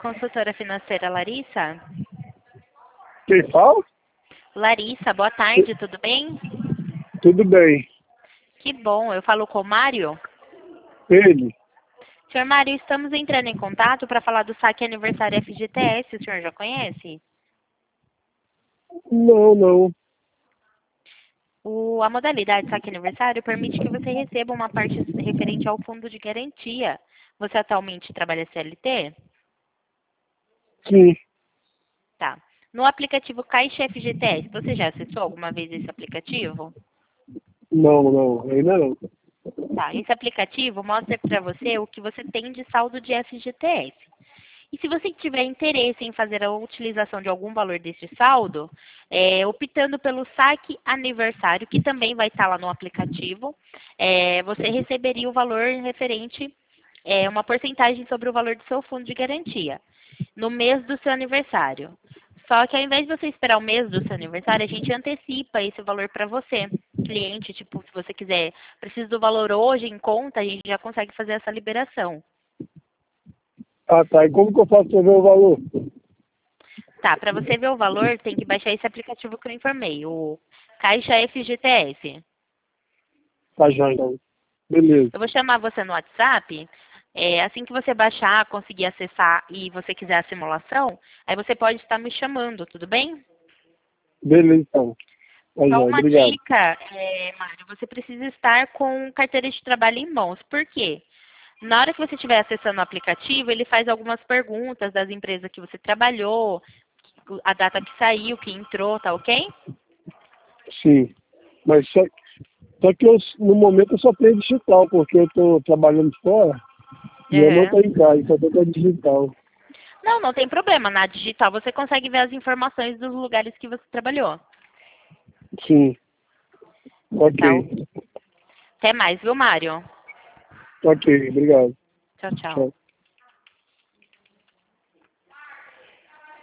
consultora financeira Larissa? Quem fala? Larissa, boa tarde, tudo bem? Tudo bem. Que bom, eu falo com o Mário. Ele? Senhor Mário, estamos entrando em contato para falar do saque aniversário FGTS, o senhor já conhece? Não. A modalidade saque aniversário permite que você receba uma parte referente ao fundo de garantia. Você atualmente trabalha CLT? Sim. Tá. No aplicativo Caixa FGTS, você já acessou alguma vez esse aplicativo? Não. Ainda não. Tá. Esse aplicativo mostra para você o que você tem de saldo de FGTS. E se você tiver interesse em fazer a utilização de algum valor desse saldo, optando pelo saque aniversário, que também vai estar lá no aplicativo, você receberia o valor referente, uma porcentagem sobre o valor do seu fundo de garantia, no mês do seu aniversário. Só que ao invés de você esperar o mês do seu aniversário, a gente antecipa esse valor para você, cliente. Tipo, se você quiser, precisa do valor hoje em conta, a gente já consegue fazer essa liberação. Ah, tá. E como que eu faço pra ver o valor? Tá, para você ver o valor, tem que baixar esse aplicativo que eu informei, o Caixa FGTS. Tá já, então. Beleza. Eu vou chamar você no WhatsApp. Assim que você baixar, conseguir acessar e você quiser a simulação, aí você pode estar me chamando, tudo bem? Beleza, então. Tá já, Só uma obrigado. dica, Mário, você precisa estar com carteira de trabalho em mãos. Por quê? Na hora que você estiver acessando o aplicativo, ele faz algumas perguntas das empresas que você trabalhou, a data que saiu, que entrou, tá ok? Sim. Mas só que eu, no momento eu só tenho digital, porque eu tô trabalhando fora e eu não Uhum. tô em casa, só tô com a digital. Não, não tem problema. Na digital você consegue ver as informações dos lugares que você trabalhou. Sim. Ok. Tá? Até mais, viu, Mário? Ok, obrigado. Tchau, tchau. Tchau.